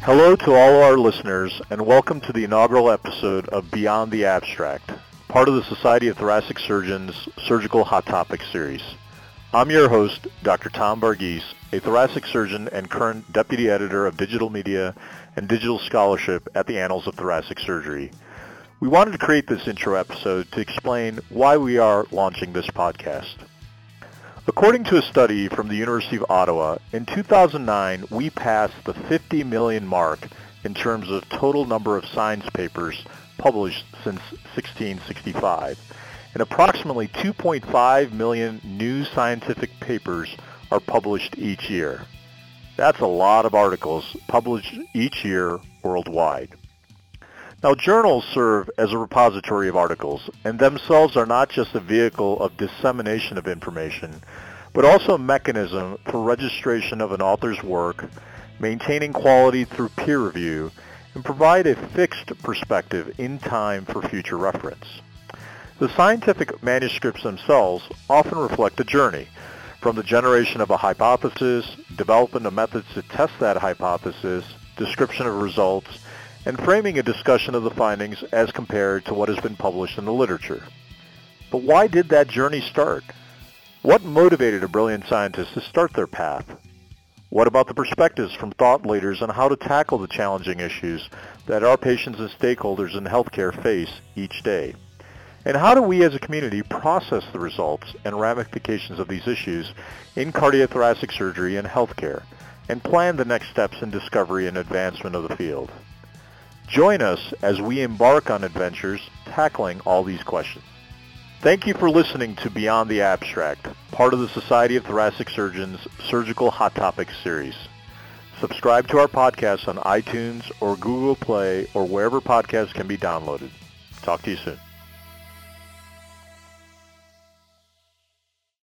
Hello to all our listeners, and welcome to the inaugural episode of Beyond the Abstract, part of the Society of Thoracic Surgeons Surgical Hot Topics series. I'm your host, Dr. Tom Varghese, a thoracic surgeon and current Deputy Editor of Digital Media and Digital Scholarship at the Annals of Thoracic Surgery. We wanted to create this intro episode to explain why we are launching this podcast. According to a study from the University of Ottawa, in 2009, we passed the 50 million mark in terms of total number of science papers published since 1665, and approximately 2.5 million new scientific papers are published each year. That's a lot of articles published each year worldwide. Now, journals serve as a repository of articles, and themselves are not just a vehicle of dissemination of information, but also a mechanism for registration of an author's work, maintaining quality through peer review, and provide a fixed perspective in time for future reference. The scientific manuscripts themselves often reflect a journey, from the generation of a hypothesis, development of methods to test that hypothesis, description of results, and framing a discussion of the findings as compared to what has been published in the literature. But why did that journey start? What motivated a brilliant scientist to start their path? What about the perspectives from thought leaders on how to tackle the challenging issues that our patients and stakeholders in healthcare face each day? And how do we as a community process the results and ramifications of these issues in cardiothoracic surgery and healthcare, and plan the next steps in discovery and advancement of the field? Join us as we embark on adventures tackling all these questions. Thank you for listening to Beyond the Abstract, part of the Society of Thoracic Surgeons Surgical Hot Topics series. Subscribe to our podcast on iTunes or Google Play or wherever podcasts can be downloaded. Talk to you soon.